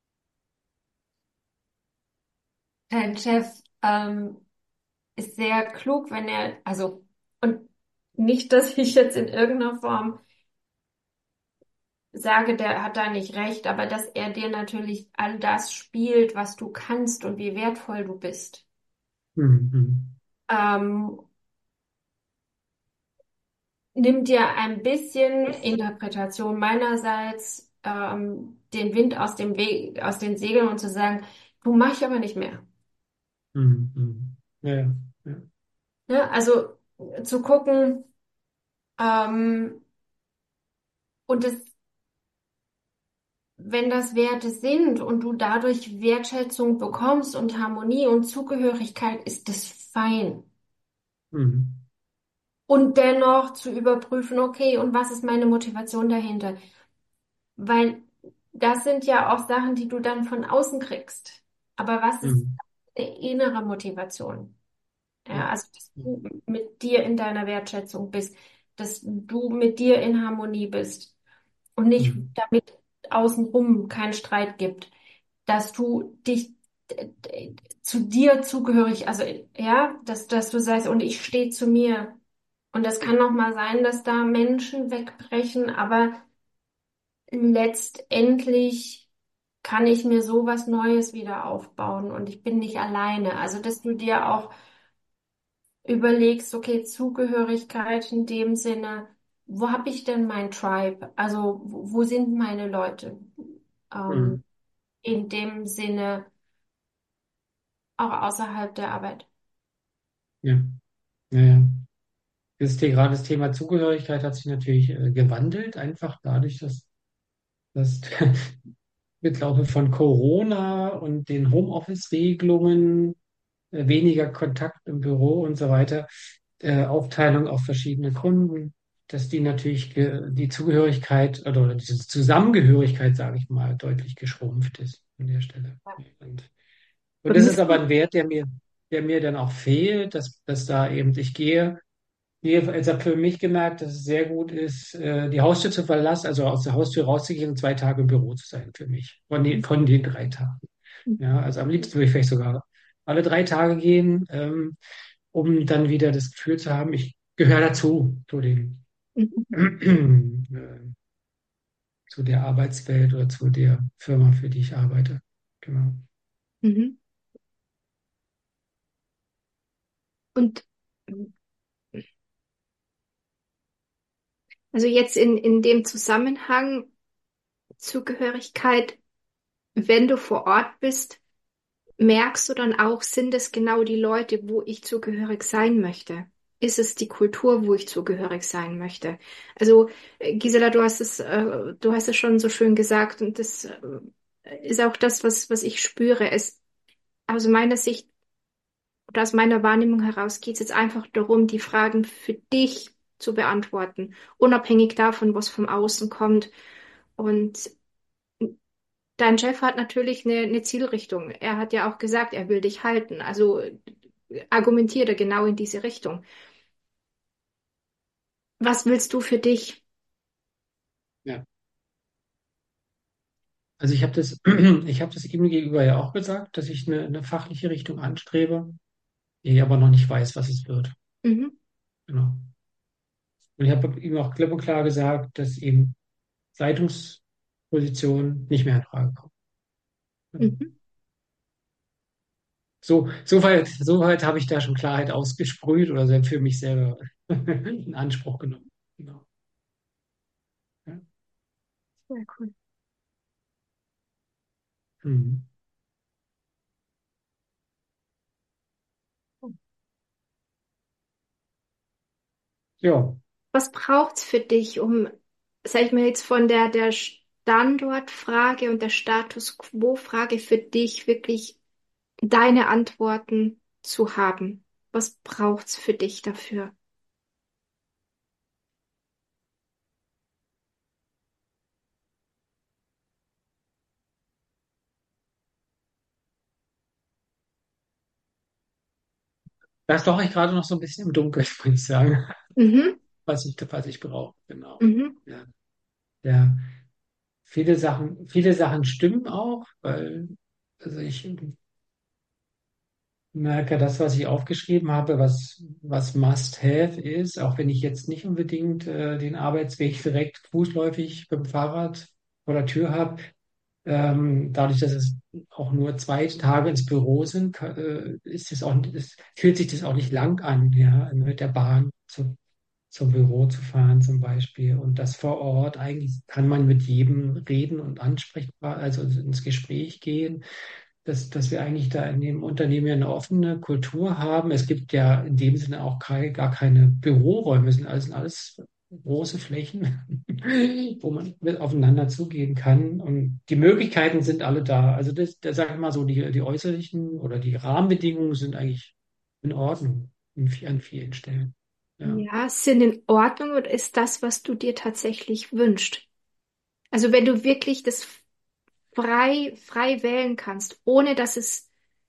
dein Chef, ähm, ist sehr klug, wenn er, also, und nicht, dass ich jetzt in irgendeiner Form sage, der hat da nicht recht, aber dass er dir natürlich all das spielt, was du kannst und wie wertvoll du bist. Mhm. Ähm, nimmt dir ein bisschen Interpretation meinerseits ähm, den Wind aus dem Weg, aus den Segeln und zu sagen, du mach ich aber nicht mehr. Mhm. Mhm. Ja, ja, ja. Ne? Also zu gucken, ähm, und es, wenn das Werte sind und du dadurch Wertschätzung bekommst und Harmonie und Zugehörigkeit, ist das fein. Mhm. Und dennoch zu überprüfen, okay, und was ist meine Motivation dahinter? Weil das sind ja auch Sachen, die du dann von außen kriegst. Aber was ist Mhm. deine innere Motivation? Ja, Ja. also, dass du mit dir in deiner Wertschätzung bist, dass du mit dir in Harmonie bist und nicht Mhm. damit außenrum keinen Streit gibt, dass du dich äh, äh, zu dir zugehörig, also ja, dass, dass du sagst, und ich stehe zu mir. Und das kann noch mal sein, dass da Menschen wegbrechen, aber letztendlich kann ich mir so was Neues wieder aufbauen und ich bin nicht alleine. Also, dass du dir auch überlegst, okay, Zugehörigkeit in dem Sinne, wo habe ich denn mein Tribe? Also wo, wo sind meine Leute? Ähm, Mhm. in dem Sinne auch außerhalb der Arbeit. Ja, ja, ja. Das, The- gerade das Thema Zugehörigkeit hat sich natürlich äh, gewandelt, einfach dadurch, dass, dass mit Laufe von Corona und den Homeoffice-Regelungen, äh, weniger Kontakt im Büro und so weiter, äh, Aufteilung auf verschiedene Kunden, dass die natürlich ge- die Zugehörigkeit oder, oder diese Zusammengehörigkeit, sage ich mal, deutlich geschrumpft ist an der Stelle. Und, und das ist Vermisst aber du? ein Wert, der mir, der mir dann auch fehlt, dass, dass da eben ich gehe. Jedenfalls habe für mich gemerkt, dass es sehr gut ist, äh, die Haustür zu verlassen, also aus der Haustür rauszugehen und zwei Tage im Büro zu sein für mich, von den, von den drei Tagen. Ja, also am liebsten würde ich vielleicht sogar alle drei Tage gehen, ähm, um dann wieder das Gefühl zu haben, ich gehöre dazu, zu dem, Mhm. äh, zu der Arbeitswelt oder zu der Firma, für die ich arbeite. Genau. Mhm. Und also jetzt in, in dem Zusammenhang Zugehörigkeit, wenn du vor Ort bist, merkst du dann auch, sind es genau die Leute, wo ich zugehörig sein möchte? Ist es die Kultur, wo ich zugehörig sein möchte? Also, äh, Gisela, du hast es, äh, du hast es schon so schön gesagt und das äh, ist auch das, was, was ich spüre. Es, aus meiner Sicht oder aus meiner Wahrnehmung heraus geht es jetzt einfach darum, die Fragen für dich zu beantworten, unabhängig davon, was vom Außen kommt. Und dein Chef hat natürlich eine, eine Zielrichtung. Er hat ja auch gesagt, er will dich halten. Also argumentiert er genau in diese Richtung. Was willst du für dich? Ja. Also ich habe das, ich habe das ihm gegenüber ja auch gesagt, dass ich eine, eine fachliche Richtung anstrebe, ich aber noch nicht weiß, was es wird. Mhm, Genau. Und ich habe ihm auch klipp und klar gesagt, dass eben Leitungspositionen nicht mehr in Frage kommen. Genau. mhm. So, soweit, soweit habe ich da schon Klarheit ausgesprüht oder selbst für mich selber in Anspruch genommen. Genau. Ja. Sehr cool. Mhm. Ja, Was braucht's für dich, um, sag ich mal jetzt von der, der Standortfrage und der Status Quo-Frage für dich wirklich deine Antworten zu haben? Was braucht's für dich dafür? da stoche ich gerade noch so ein bisschen im Dunkeln, muss ich sagen, Mhm, was ich, was ich brauche. Genau. mhm, Ja. Ja. Viele Sachen, viele Sachen stimmen auch, weil also ich merke, das, was ich aufgeschrieben habe, was, was Must-Have ist, auch wenn ich jetzt nicht unbedingt äh, den Arbeitsweg direkt fußläufig mit dem Fahrrad vor der Tür habe, ähm, dadurch, dass es auch nur zwei Tage ins Büro sind, ka- äh, ist es auch, es fühlt sich das auch nicht lang an, ja, mit der Bahn zu, zum Büro zu fahren zum Beispiel. Und das vor Ort, eigentlich kann man mit jedem reden und ansprechbar, also ins Gespräch gehen, dass, dass wir eigentlich da in dem Unternehmen ja eine offene Kultur haben. Es gibt ja in dem Sinne auch keine, gar keine Büroräume, es sind alles, sind alles große Flächen, wo man mit aufeinander zugehen kann. Und die Möglichkeiten sind alle da. Also das, da sage ich mal so, die, die äußerlichen oder die Rahmenbedingungen sind eigentlich in Ordnung in, vi- an vielen Stellen. Ja. ja, sind in Ordnung oder ist das, was du dir tatsächlich wünschst? Also wenn du wirklich das frei, frei wählen kannst, ohne dass es,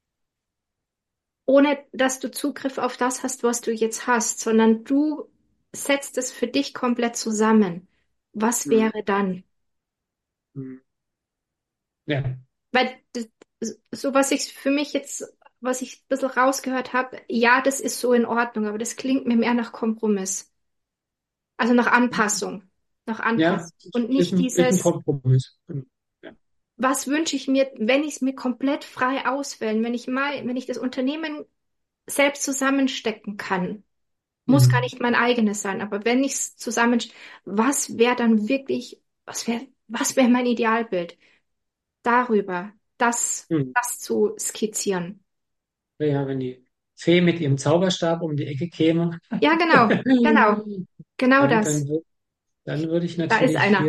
ohne dass du Zugriff auf das hast, was du jetzt hast, sondern du setzt es für dich komplett zusammen. Was Mhm. wäre dann? Mhm. Ja. Weil das, so was ich für mich jetzt, was ich ein bisschen rausgehört habe, ja, das ist so in Ordnung, aber das klingt mir mehr nach Kompromiss. Also nach Anpassung. Nach Ja, Anpassung. Und ist nicht ein, ist ein dieses, Kompromiss. Ja. was wünsche ich mir, wenn ich es mir komplett frei auswählen, wenn ich mal, wenn ich das Unternehmen selbst zusammenstecken kann, muss gar Mhm. nicht mein eigenes sein, aber wenn ich es zusammen, was wäre dann wirklich, was wäre, was wäre mein Idealbild? Darüber, das, Mhm. das zu skizzieren. Ja, wenn die Fee mit ihrem Zauberstab um die Ecke käme, Ja, genau, genau, genau dann, das. dann, wür- dann würde ich Da ist natürlich einer. hier,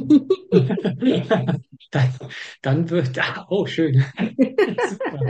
dann, dann wird, ah, oh, schön. Super.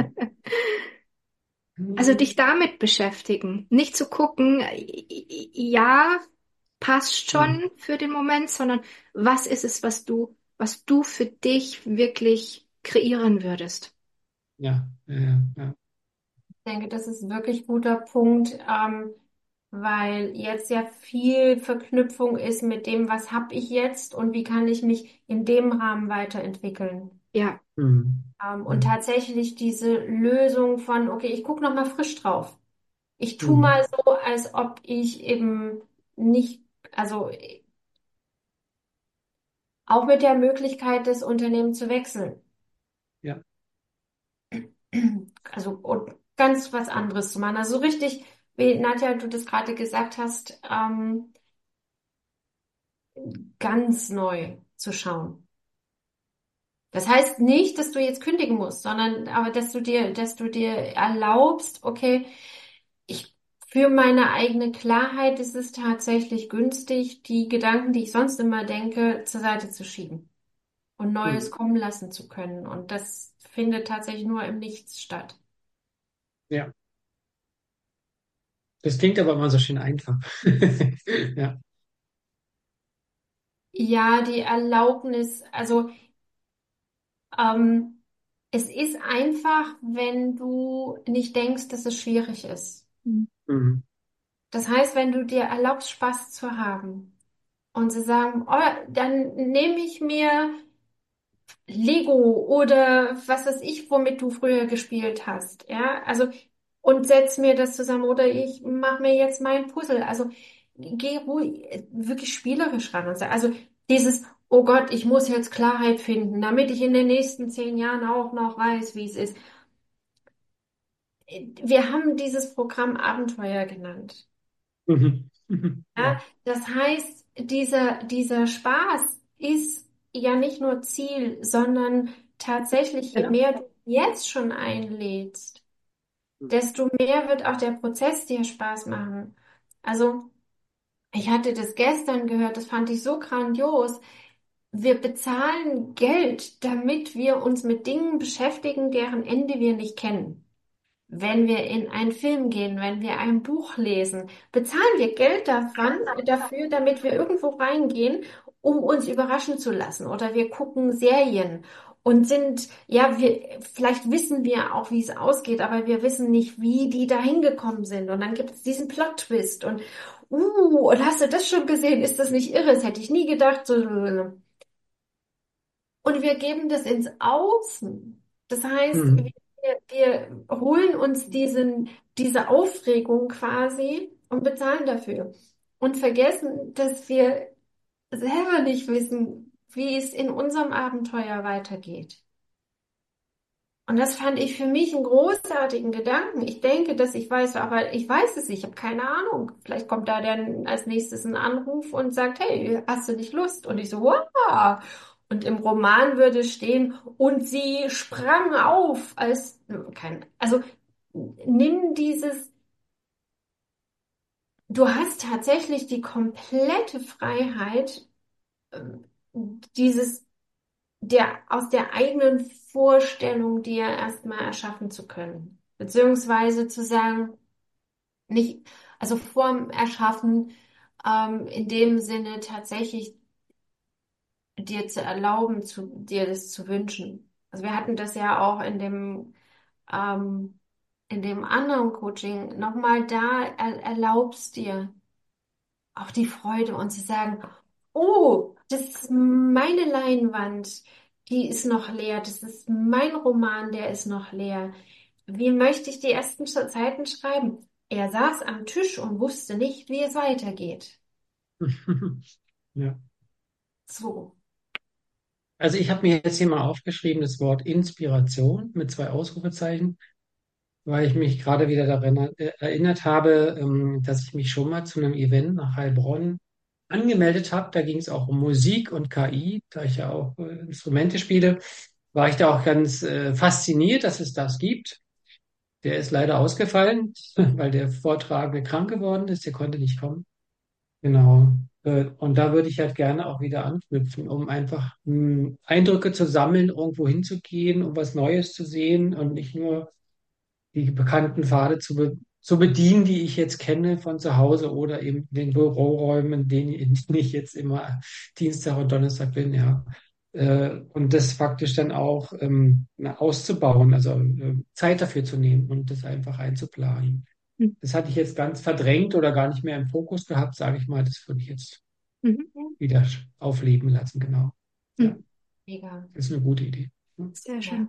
Also dich damit beschäftigen, nicht zu gucken, ja, passt Mhm. schon für den Moment, sondern was ist es, was du, was du für dich wirklich kreieren würdest? Ja, ja, ja, ja. Ich denke, das ist wirklich ein guter Punkt, ähm, weil jetzt ja viel Verknüpfung ist mit dem, was habe ich jetzt und wie kann ich mich in dem Rahmen weiterentwickeln. Ja, Mhm. Ähm, und Mhm. tatsächlich diese Lösung von, okay, ich gucke noch mal frisch drauf. Ich tu Mhm. mal so, als ob ich eben nicht, also auch mit der Möglichkeit, das Unternehmen zu wechseln. Ja. Also und ganz was anderes zu machen. Also richtig, wie Nadja, du das gerade gesagt hast, ähm, ganz neu zu schauen. Das heißt nicht, dass du jetzt kündigen musst, sondern aber dass du dir, dass du dir erlaubst, okay, ich für meine eigene Klarheit ist es tatsächlich günstig, die Gedanken, die ich sonst immer denke, zur Seite zu schieben und Neues Mhm. kommen lassen zu können. Und das findet tatsächlich nur im Nichts statt. Ja. Das klingt aber immer so schön einfach. Ja. Ja, die Erlaubnis, also ähm, es ist einfach, wenn du nicht denkst, dass es schwierig ist. Mhm. Das heißt, wenn du dir erlaubst, Spaß zu haben und zu sagen, oh, dann nehme ich mir Lego oder was weiß ich, womit du früher gespielt hast, ja, also und setz mir das zusammen oder ich mache mir jetzt mein Puzzle, also geh ruhig, wirklich spielerisch ran und sag, also dieses, oh Gott, ich muss jetzt Klarheit finden, damit ich in den nächsten zehn Jahren auch noch weiß, wie es ist. Wir haben dieses Programm Abenteuer genannt. Mhm. Mhm. Ja, Ja. das heißt, dieser, dieser Spaß ist ja nicht nur Ziel, sondern tatsächlich, je genau. mehr du jetzt schon einlädst, desto mehr wird auch der Prozess dir Spaß machen. Also, ich hatte das gestern gehört, das fand ich so grandios. Wir bezahlen Geld, damit wir uns mit Dingen beschäftigen, deren Ende wir nicht kennen. Wenn wir in einen Film gehen, wenn wir ein Buch lesen, bezahlen wir Geld davon, dafür, damit wir irgendwo reingehen, um uns überraschen zu lassen. Oder wir gucken Serien und sind, ja, wir, vielleicht wissen wir auch, wie es ausgeht, aber wir wissen nicht, wie die da hingekommen sind. Und dann gibt es diesen Plot-Twist und, uh, und hast du das schon gesehen? Ist das nicht irre? Das hätte ich nie gedacht. So, und wir geben das ins Außen. Das heißt, wir, Mhm. wir holen uns diesen, diese Aufregung quasi und bezahlen dafür. Und vergessen, dass wir selber nicht wissen, wie es in unserem Abenteuer weitergeht. Und das fand ich für mich einen großartigen Gedanken. Ich denke, dass ich weiß, aber ich weiß es nicht, ich habe keine Ahnung. Vielleicht kommt da dann als nächstes ein Anruf und sagt, hey, hast du nicht Lust? Und ich so, wow. Und im Roman würde stehen, und sie sprang auf als kein, also nimm dieses, du hast tatsächlich die komplette Freiheit, ähm, dieses der, aus der eigenen Vorstellung dir erstmal erschaffen zu können. Beziehungsweise zu sagen, nicht, also vorm Erschaffen, ähm, in dem Sinne tatsächlich dir zu erlauben, zu, dir das zu wünschen. Also wir hatten das ja auch in dem, ähm, in dem anderen Coaching, nochmal da er, erlaubst dir auch die Freude und zu sagen, oh, das ist meine Leinwand, die ist noch leer, das ist mein Roman, der ist noch leer. Wie möchte ich die ersten Zeiten schreiben? Er saß am Tisch und wusste nicht, wie es weitergeht. Ja. So. Also ich habe mir jetzt hier mal aufgeschrieben, das Wort Inspiration mit zwei Ausrufezeichen. weil ich mich gerade wieder daran äh, erinnert habe, ähm, dass ich mich schon mal zu einem Event nach Heilbronn angemeldet habe. Da ging es auch um Musik und K I, da ich ja auch äh, Instrumente spiele, war ich da auch ganz äh, fasziniert, dass es das gibt. Der ist leider ausgefallen, weil der Vortragende krank geworden ist, der konnte nicht kommen. Genau. Äh, Und da würde ich halt gerne auch wieder anknüpfen, um einfach mh, Eindrücke zu sammeln, irgendwo hinzugehen, um was Neues zu sehen und nicht nur die bekannten Pfade zu, be zu bedienen, die ich jetzt kenne von zu Hause oder eben den Büroräumen, in denen, in denen ich jetzt immer Dienstag und Donnerstag bin, ja. Äh, und das faktisch dann auch ähm, na, auszubauen, also äh, Zeit dafür zu nehmen und das einfach einzuplanen. Mhm. Das hatte ich jetzt ganz verdrängt oder gar nicht mehr im Fokus gehabt, sage ich mal. Das würde ich jetzt Mhm. wieder aufleben lassen, genau. Ja, Mhm. Mega. das ist eine gute Idee. Ja, Sehr Ja. schön.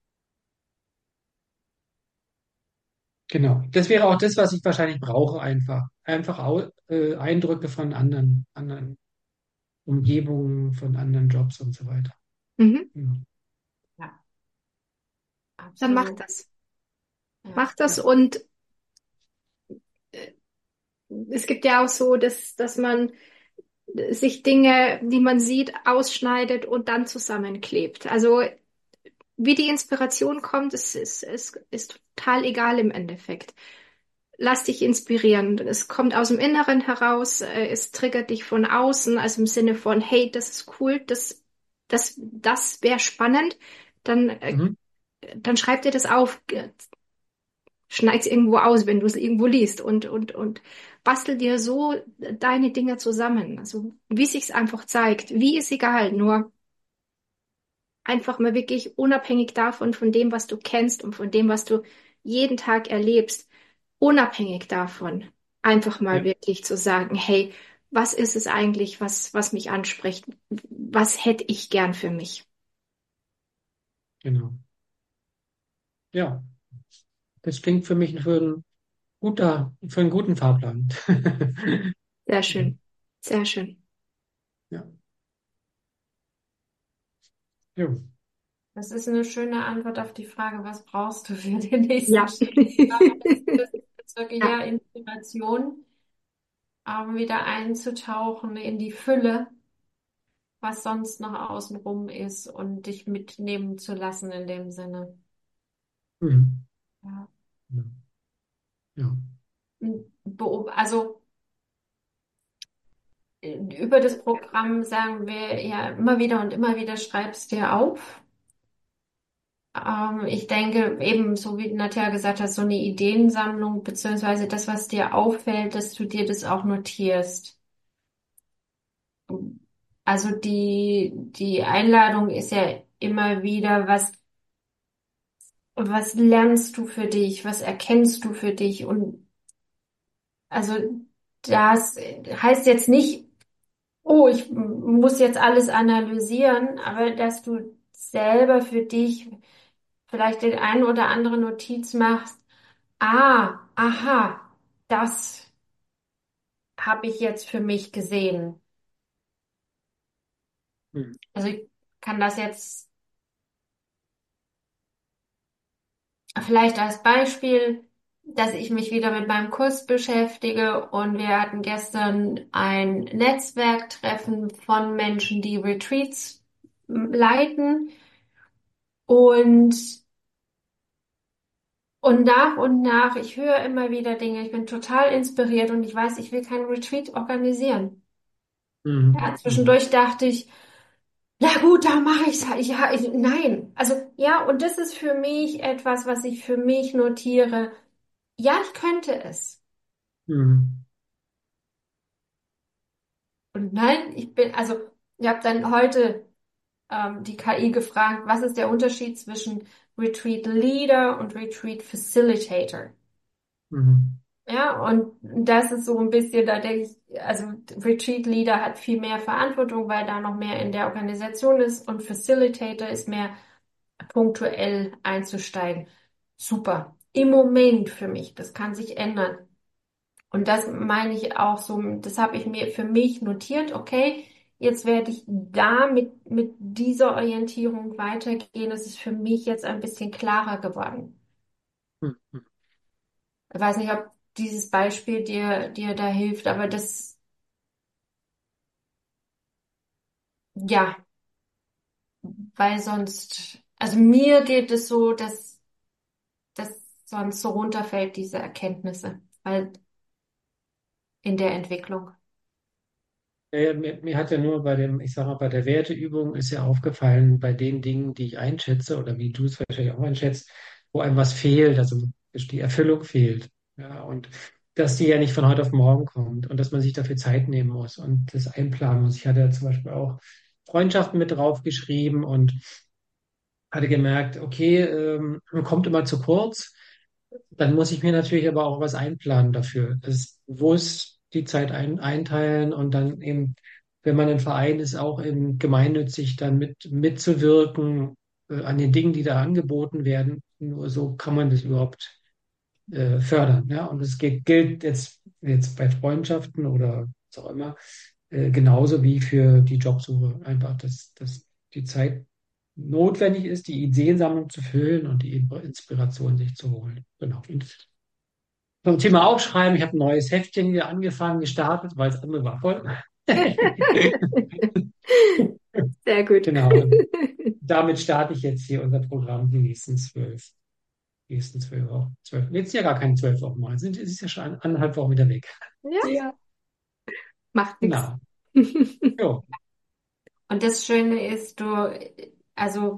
genau. Das wäre auch das, was ich wahrscheinlich brauche, einfach. Einfach au äh, Eindrücke von anderen, anderen Umgebungen, von anderen Jobs und so weiter. Mhm. Ja, Ja, Dann mach absolut. das. Ja. Mach das ja. und äh, es gibt ja auch so, dass, dass man sich Dinge, die man sieht, ausschneidet und dann zusammenklebt. Also wie die Inspiration kommt, ist, ist, ist, ist total egal im Endeffekt. Lass dich inspirieren. Es kommt aus dem Inneren heraus, äh, es triggert dich von außen, also im Sinne von, hey, das ist cool, das, das, das wäre spannend. Dann, äh, Mhm. dann schreib dir das auf, schneid's irgendwo aus, wenn du es irgendwo liest und, und, und bastel dir so deine Dinge zusammen. Also wie sich's einfach zeigt. Wie ist egal, nur einfach mal wirklich unabhängig davon, von dem, was du kennst und von dem, was du jeden Tag erlebst, unabhängig davon, einfach mal Ja, wirklich zu sagen, hey, was ist es eigentlich, was, was mich anspricht? Was hätte ich gern für mich? genau. Ja, das klingt für mich für einen guter, für einen guten Fahrplan. Sehr Ja, schön. Sehr schön. ja, jo. Das ist eine schöne Antwort auf die Frage, was brauchst du für den nächsten Ja. Schritt? Ich glaube, das, das ist wirklich Ja. ja Inspiration, ähm, wieder einzutauchen in die Fülle, was sonst noch außenrum ist und dich mitnehmen zu lassen in dem Sinne. Mhm. Ja. Ja. Ja. Beob- Also äh, über das Programm sagen wir ja immer wieder und immer wieder, schreibst dir auf. Ähm, ich denke eben, so wie Nadja gesagt hat, so eine Ideensammlung, beziehungsweise das, was dir auffällt, dass du dir das auch notierst. Also die, die Einladung ist ja immer wieder, was, was lernst du für dich, was erkennst du für dich? Und also das heißt jetzt nicht, oh, ich muss jetzt alles analysieren, aber dass du selber für dich vielleicht den einen oder andere Notiz machst. Ah, aha, das habe ich jetzt für mich gesehen. Mhm. Also ich kann das jetzt vielleicht als Beispiel, dass ich mich wieder mit meinem Kurs beschäftige und wir hatten gestern ein Netzwerktreffen von Menschen, die Retreats leiten und und nach und nach, ich höre immer wieder Dinge, ich bin total inspiriert und ich weiß, ich will kein Retreat organisieren. Mhm. Ja, Mhm. zwischendurch dachte ich, na gut, da mache ich's halt. Ja, ich, nein. Also ja, und das ist für mich etwas, was ich für mich notiere. Ja, ich könnte es. Mhm. Und nein, ich bin, also ich habe dann heute ähm, die K I gefragt, was ist der Unterschied zwischen Retreat Leader und Retreat Facilitator? Mhm. Ja, und das ist so ein bisschen, da denke ich, also Retreat Leader hat viel mehr Verantwortung, weil da noch mehr in der Organisation ist und Facilitator ist mehr punktuell einzusteigen. Super. Im Moment für mich. Das kann sich ändern. Und das meine ich auch so, das habe ich mir für mich notiert. Okay, jetzt werde ich da mit, mit dieser Orientierung weitergehen. Das ist für mich jetzt ein bisschen klarer geworden. Hm, hm. Ich weiß nicht, ob dieses Beispiel dir, dir da hilft, aber das, ja, weil sonst, also mir geht es so, dass das sonst so runterfällt, diese Erkenntnisse, weil in der Entwicklung. Äh, mir, mir hat ja nur bei dem, ich sag mal, bei der Werteübung ist ja aufgefallen, bei den Dingen, die ich einschätze oder wie du es wahrscheinlich auch einschätzt, wo einem was fehlt, also die Erfüllung fehlt. Ja, und dass die ja nicht von heute auf morgen kommt und dass man sich dafür Zeit nehmen muss und das einplanen muss. Ich hatte ja zum Beispiel auch Freundschaften mit draufgeschrieben und hatte gemerkt, okay, ähm, man kommt immer zu kurz. Dann muss ich mir natürlich aber auch was einplanen dafür. Das ist bewusst die Zeit ein, einteilen und dann eben, wenn man ein Verein ist, auch eben gemeinnützig dann mit mitzuwirken äh, an den Dingen, die da angeboten werden. Nur so kann man das überhaupt äh, fördern. Ja? Und es geht, gilt jetzt, jetzt bei Freundschaften oder was auch immer, äh, genauso wie für die Jobsuche. Einfach, dass, dass die Zeit notwendig ist, die Ideensammlung zu füllen und die Inspiration sich zu holen. Genau. Und zum Thema Aufschreiben, ich habe ein neues Heftchen hier angefangen, gestartet, weil das andere war voll. Sehr gut. Genau. Und damit starte ich jetzt hier unser Programm die nächsten zwölf, die nächsten zwölf Wochen. Zwölf, jetzt sind ja gar keine zwölf Wochen mehr. Sind, es ist ja schon anderthalb Wochen wieder weg. Ja, Ja. macht nichts. Genau. Jo. Und das Schöne ist, du, also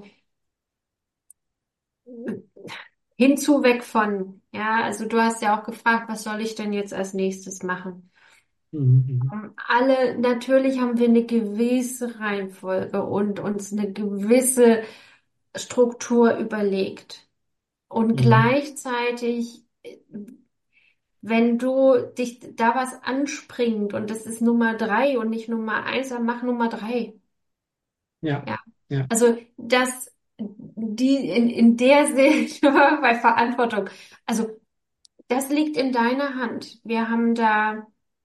hinzu weg von, ja, also du hast ja auch gefragt, was soll ich denn jetzt als nächstes machen? Mhm. Mhm. Ähm, Alle, natürlich haben wir eine gewisse Reihenfolge und uns eine gewisse Struktur überlegt. Und Mhm. gleichzeitig, äh, wenn du dich da was anspringt und das ist Nummer drei und nicht Nummer eins, dann mach Nummer drei. Ja. Ja. Ja. Also das, die in, in der Sicht bei Verantwortung. Also das liegt in deiner Hand. Wir haben da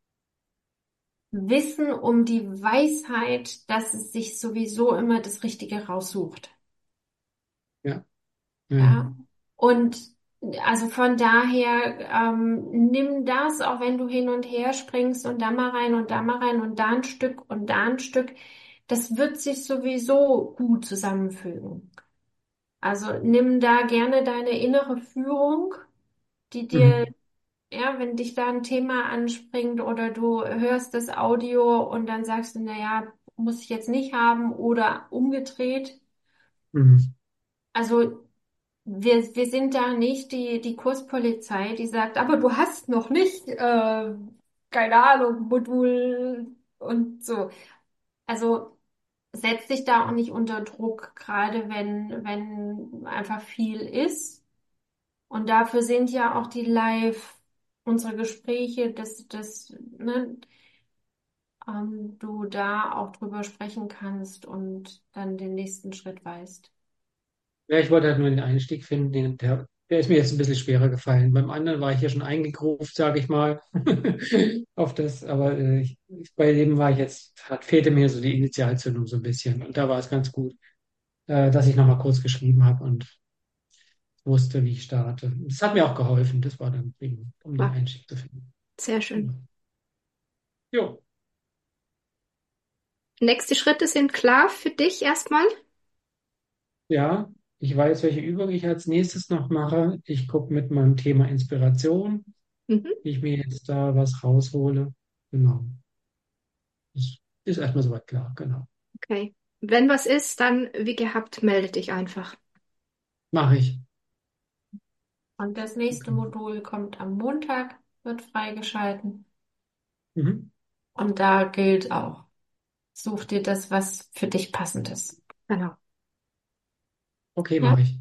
Wissen um die Weisheit, dass es sich sowieso immer das Richtige raussucht. Ja. Ja. Ja. Und also von daher, ähm, nimm das, auch wenn du hin und her springst und da mal rein und da mal rein und da ein Stück und da ein Stück. Das wird sich sowieso gut zusammenfügen. Also nimm da gerne deine innere Führung, die dir, Mhm. ja, wenn dich da ein Thema anspringt oder du hörst das Audio und dann sagst du, naja, muss ich jetzt nicht haben oder umgedreht. Mhm. Also wir, wir sind da nicht die, die Kurspolizei, die sagt, aber du hast noch nicht, äh, keine Ahnung, Modul und so. Also setz dich da auch nicht unter Druck, gerade wenn, wenn einfach viel ist. Und dafür sind ja auch die Live, unsere Gespräche, dass, dass, ne, ähm, du da auch drüber sprechen kannst und dann den nächsten Schritt weißt. Ja, ich wollte halt nur den Einstieg finden, den, der, der ist mir jetzt ein bisschen schwerer gefallen. Beim anderen war ich ja schon eingegruft, sage ich mal, auf das, aber äh, ich, ich- bei dem war ich jetzt, hat, fehlte mir so die Initialzündung so ein bisschen. Und da war es ganz gut, äh, dass ich nochmal kurz geschrieben habe und wusste, wie ich starte. Das hat mir auch geholfen, das war dann, prima, um den Wow, Einstieg zu finden. sehr schön. Genau. Jo, Nächste Schritte sind klar für dich erstmal. ja, ich weiß, welche Übung ich als nächstes noch mache. Ich gucke mit meinem Thema Inspiration, Mhm. wie ich mir jetzt da was raushole. Genau. Das ist erstmal soweit klar, genau. Okay. Wenn was ist, dann wie gehabt, melde dich einfach. Mache ich. Und das nächste Okay. Modul kommt am Montag, wird freigeschalten. Mhm. Und da gilt auch, such dir das, was für dich passend ist. Genau. Okay, Ja? mache ich.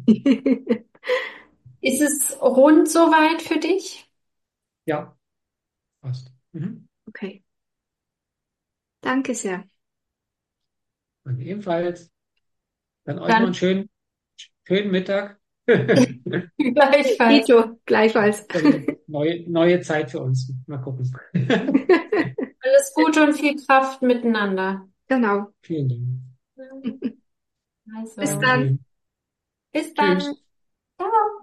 Ist es rund soweit für dich? Ja, passt. Mhm. Okay. Danke sehr. Und ebenfalls. Dann euch noch einen Dann schönen, schönen Mittag. gleichfalls. Dito, gleichfalls. Dann neue, neue Zeit für uns. Mal gucken. Alles Gute und viel Kraft miteinander. Genau. Vielen Dank. Bis Also, dann. Dankeschön. bis dann. Tschüss. Ciao.